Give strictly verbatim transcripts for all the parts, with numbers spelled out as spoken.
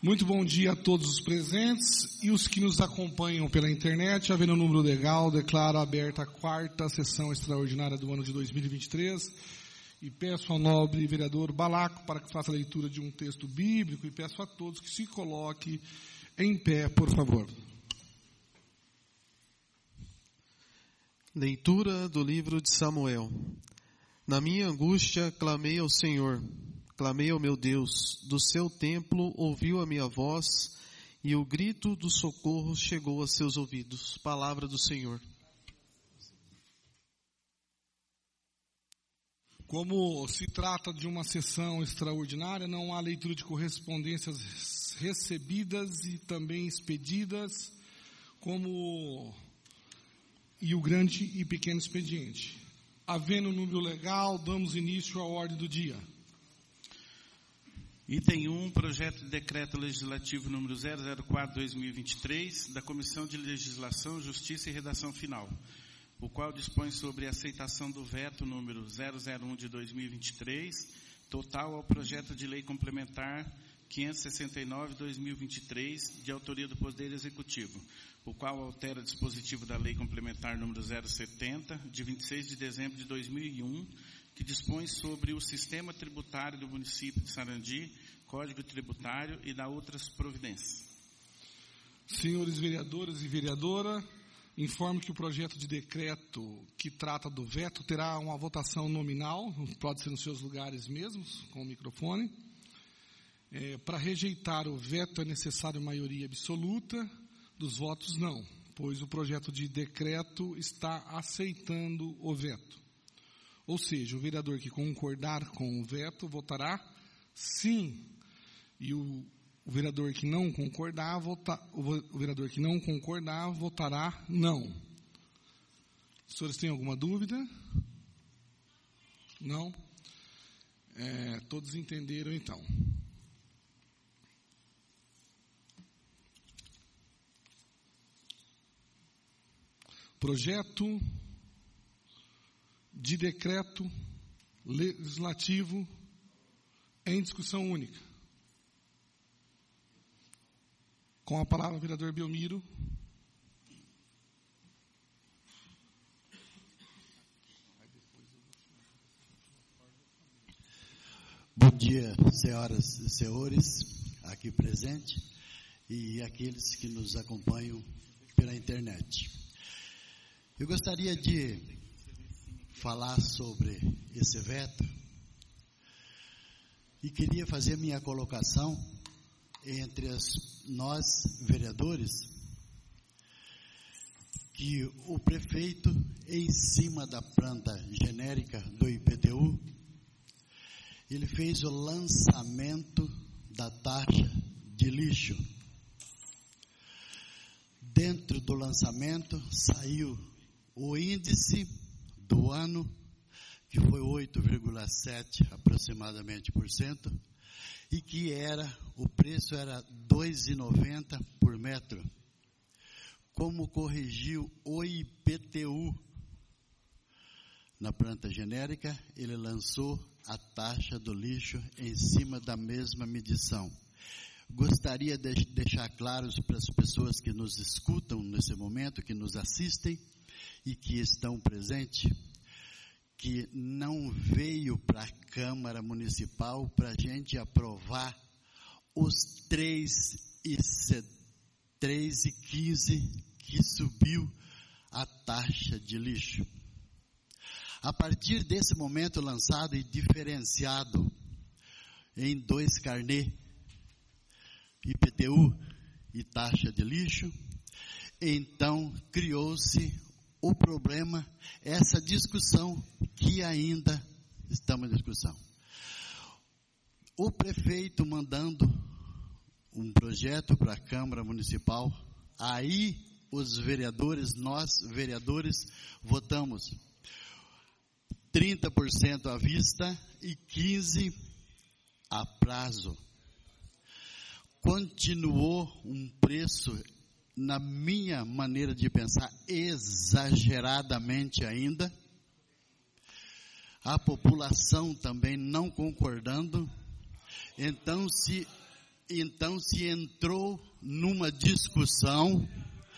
Muito bom dia a todos os presentes e os que nos acompanham pela internet. Havendo o número legal, declaro aberta a quarta sessão extraordinária do ano de dois mil e vinte e três e peço ao nobre vereador Balaco para que faça a leitura de um texto bíblico e peço a todos que se coloquem em pé, por favor. Leitura do livro de Samuel. Na minha angústia clamei ao Senhor. Clamei ao meu Deus, do seu templo ouviu a minha voz, e o grito do socorro chegou a seus ouvidos. Palavra do Senhor. Como se trata de uma sessão extraordinária, não há leitura de correspondências recebidas e também expedidas, como e o grande e pequeno expediente. Havendo o número legal, damos início à ordem do dia. Item um, projeto de decreto legislativo número zero zero quatro barra dois mil e vinte e três, da Comissão de Legislação, Justiça e Redação Final, o qual dispõe sobre a aceitação do veto número zero zero um de dois mil e vinte e três, total ao projeto de lei complementar quinhentos e sessenta e nove de dois mil e vinte e três, de autoria do Poder Executivo, o qual altera dispositivo da lei complementar número zero setenta, de vinte e seis de dezembro de dois mil e um, que dispõe sobre o sistema tributário do município de Sarandi, Código Tributário e da outras providências. Senhores vereadores e vereadora, informo que o projeto de decreto que trata do veto terá uma votação nominal, pode ser nos seus lugares mesmos, com o microfone. É, para rejeitar o veto é necessário maioria absoluta, dos votos não, pois o projeto de decreto está aceitando o veto. Ou seja, o vereador que concordar com o veto votará sim, e o, o vereador que não concordar, vota, o, o vereador que não concordar votará não. Os senhores têm alguma dúvida? Não? É, todos entenderam então. Projeto de decreto legislativo em discussão única. Com a palavra, o vereador Belmiro. Bom dia, senhoras e senhores, aqui presentes e aqueles que nos acompanham pela internet. Eu gostaria de falar sobre esse veto e queria fazer minha colocação entre as, nós, vereadores, que o prefeito, em cima da planta genérica do I P T U, ele fez o lançamento da taxa de lixo. Dentro do lançamento saiu o índice do ano, que foi oito vírgula sete aproximadamente por cento, e que era, o preço era dois reais e noventa centavos por metro. Como corrigiu o I P T U na planta genérica, ele lançou a taxa do lixo em cima da mesma medição. Gostaria de deixar claro para as pessoas que nos escutam nesse momento, que nos assistem e que estão presentes, que não veio para a Câmara Municipal para a gente aprovar os três e quinze que subiu a taxa de lixo. A partir desse momento lançado e diferenciado em dois carnê, I P T U e taxa de lixo, então criou-se o problema, essa discussão que ainda estamos em discussão. O prefeito mandando um projeto para a Câmara Municipal, aí os vereadores, nós vereadores, votamos trinta por cento à vista e quinze por cento a prazo. Continuou um preço, na minha maneira de pensar, exageradamente ainda. A população também não concordando. Então, se então se entrou numa discussão.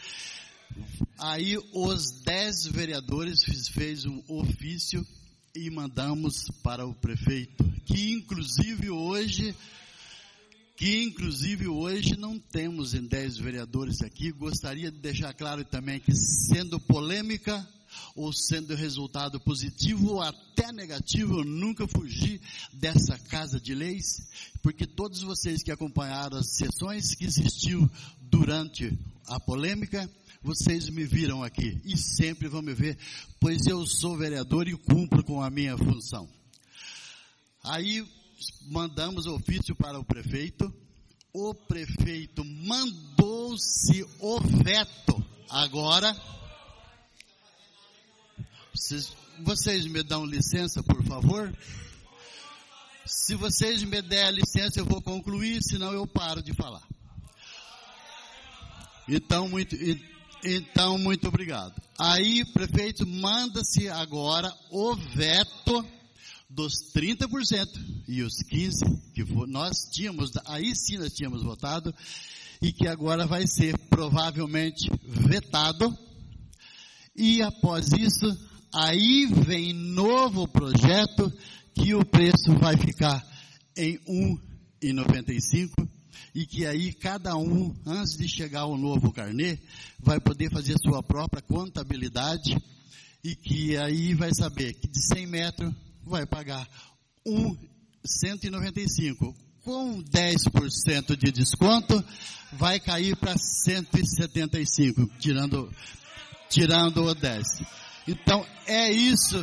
Aí os dez vereadores fez um ofício e mandamos para o prefeito, que inclusive hoje, que inclusive hoje não temos em dez vereadores aqui. Gostaria de deixar claro também que, sendo polêmica ou sendo resultado positivo ou até negativo, eu nunca fugi dessa casa de leis, porque todos vocês que acompanharam as sessões que existiu durante a polêmica, vocês me viram aqui e sempre vão me ver, pois eu sou vereador e cumpro com a minha função. Aí mandamos ofício para o prefeito, o prefeito mandou-se o veto. Agora, vocês, vocês me dão licença, por favor? Se vocês me der licença, eu vou concluir, senão eu paro de falar. Então, muito... Então, muito obrigado. Aí, prefeito, manda-se agora o veto dos trinta por cento e os quinze por cento que nós tínhamos, aí sim nós tínhamos votado, e que agora vai ser provavelmente vetado. E após isso, aí vem novo projeto que o preço vai ficar em um real e noventa e cinco centavos. E que aí cada um, antes de chegar ao novo carnê, vai poder fazer sua própria contabilidade, e que aí vai saber que de cem metros vai pagar um real cento e noventa e cinco. Com dez por cento de desconto, vai cair para cento e setenta e cinco, tirando, tirando o dez. Então, é isso,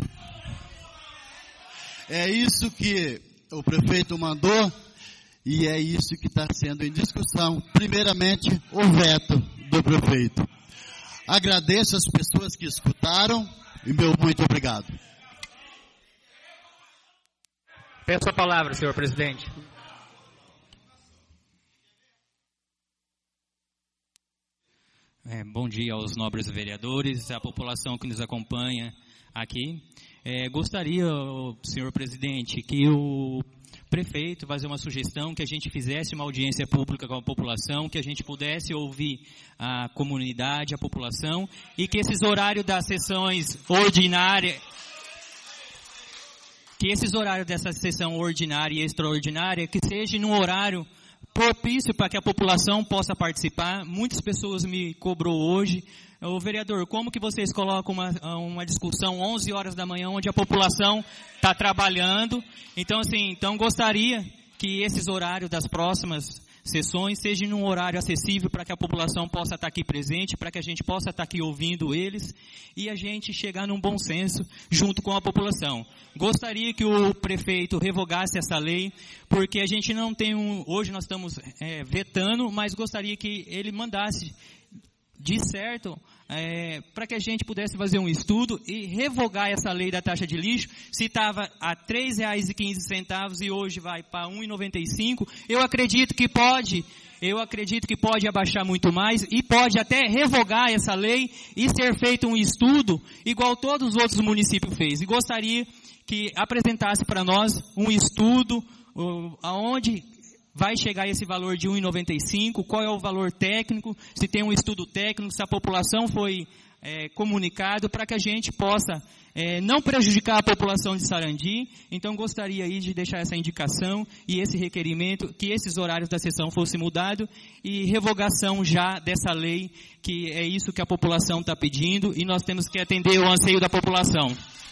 é isso que o prefeito mandou. E é isso que está sendo em discussão. Primeiramente, o veto do prefeito. Agradeço as pessoas que escutaram e meu muito obrigado. Peço a palavra, senhor presidente. É, bom dia aos nobres vereadores, à população que nos acompanha aqui. É, gostaria, senhor presidente, que o prefeito fazer uma sugestão, que a gente fizesse uma audiência pública com a população, que a gente pudesse ouvir a comunidade, a população, e que esses horários das sessões ordinárias, que esses horários dessa sessão ordinária e extraordinária, que seja num horário propício para que a população possa participar. Muitas pessoas me cobrou hoje, ô vereador, como que vocês colocam uma, uma discussão onze horas da manhã, onde a população está trabalhando? Então, assim, então gostaria que esses horários das próximas sessões sejam num horário acessível para que a população possa estar aqui presente, para que a gente possa estar aqui ouvindo eles e a gente chegar num bom senso junto com a população. Gostaria que o prefeito revogasse essa lei, porque a gente não tem um, hoje nós estamos é, vetando, mas gostaria que ele mandasse de certo, é, para que a gente pudesse fazer um estudo e revogar essa lei da taxa de lixo. Se estava a três reais e quinze centavos e hoje vai para um real e noventa e cinco centavos, eu acredito que pode, eu acredito que pode abaixar muito mais e pode até revogar essa lei e ser feito um estudo igual todos os outros municípios fez. E gostaria que apresentasse para nós um estudo uh, aonde vai chegar esse valor de um real e noventa e cinco centavos, qual é o valor técnico, se tem um estudo técnico, se a população foi é, comunicado, para que a gente possa é, não prejudicar a população de Sarandi. Então, gostaria aí de deixar essa indicação e esse requerimento, que esses horários da sessão fossem mudados e revogação já dessa lei, que é isso que a população está pedindo e nós temos que atender o anseio da população.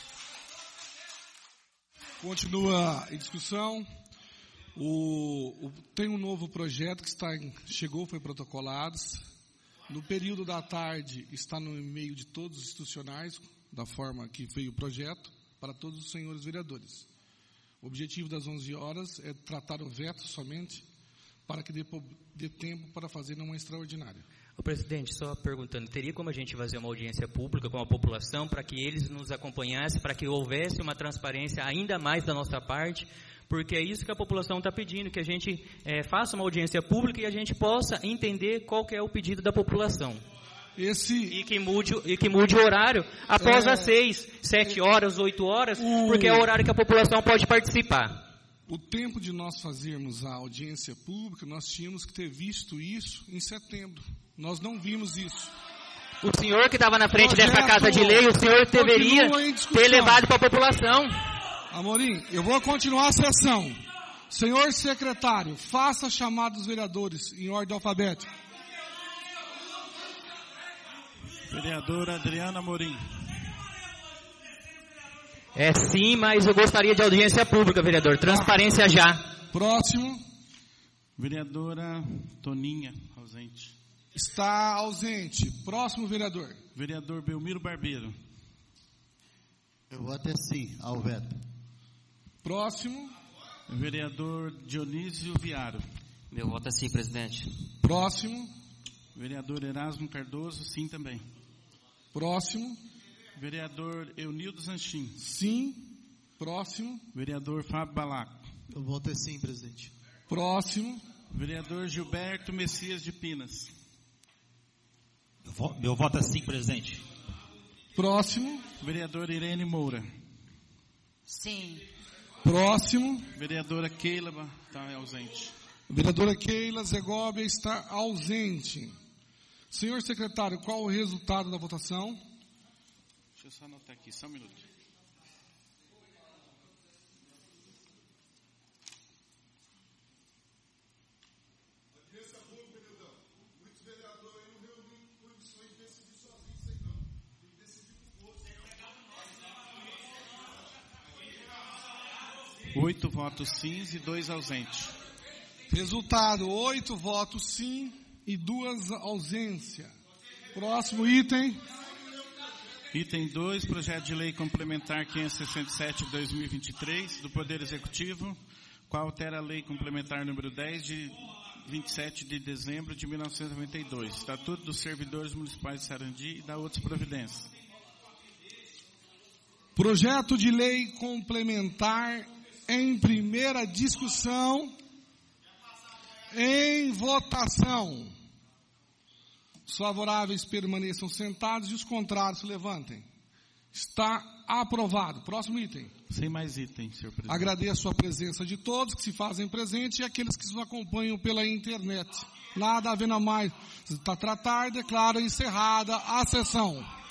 Continua em discussão. O, o, tem um novo projeto que está em, chegou, foi protocolado. No período da tarde está no e-mail de todos os institucionais, da forma que veio o projeto, para todos os senhores vereadores. O objetivo das onze horas é tratar o veto somente, para que dê, dê tempo para fazer uma extraordinária. O presidente, só perguntando, teria como a gente fazer uma audiência pública com a população, para que eles nos acompanhassem, para que houvesse uma transparência ainda mais da nossa parte? Porque é isso que a população está pedindo, que a gente é, faça uma audiência pública e a gente possa entender qual que é o pedido da população. Esse... E, que mude, e que mude o horário após é... as seis, sete horas, oito horas, o... porque é o horário que a população pode participar. o tempo de nós fazermos a audiência pública, nós tínhamos que ter visto isso em setembro. Nós não vimos isso. O senhor que estava na frente Projeto dessa casa de lei, o senhor deveria continua em discussão. ter levado para a população. Amorim, eu vou continuar a sessão. Senhor secretário, faça a chamada dos vereadores em ordem alfabética. Vereadora Adriana Amorim. É sim, mas eu gostaria de audiência pública, vereador. Transparência já. Próximo. Vereadora Toninha, ausente. Está ausente. Próximo vereador. Vereador Belmiro Barbeiro. Eu voto é sim ao veto. Próximo. Vereador Dionísio Viaro. Meu voto é sim, presidente. Próximo. Vereador Erasmo Cardoso, sim também. Próximo. Vereador Eunildo Zanchim. Sim. Próximo. Vereador Fábio Balaco. Meu voto é sim, presidente. Próximo. Vereador Gilberto Messias de Pinas. Meu voto é sim, presidente. Próximo. Vereador Irene Moura. Sim. Próximo. Vereadora Keila está ausente. Vereadora Keila Zegóbia está ausente. Senhor secretário, qual o resultado da votação? Deixa eu só anotar aqui, só um minuto. Oito votos sim e dois ausentes. Resultado, oito votos sim e duas ausências. Próximo item. Item dois, projeto de lei complementar quinhentos e sessenta e sete de dois mil e vinte e três do Poder Executivo, qual altera a lei complementar número dez de vinte e sete de dezembro de mil novecentos e noventa e dois, Estatuto dos Servidores Municipais de Sarandi e da outras providências. Projeto de lei complementar em primeira discussão, em votação. Os favoráveis permaneçam sentados e os contrários se levantem. Está aprovado. Próximo item. Sem mais itens, senhor presidente. Agradeço a presença de todos que se fazem presente e aqueles que nos acompanham pela internet. Nada havendo a mais. Está tratar, declaro encerrada a sessão.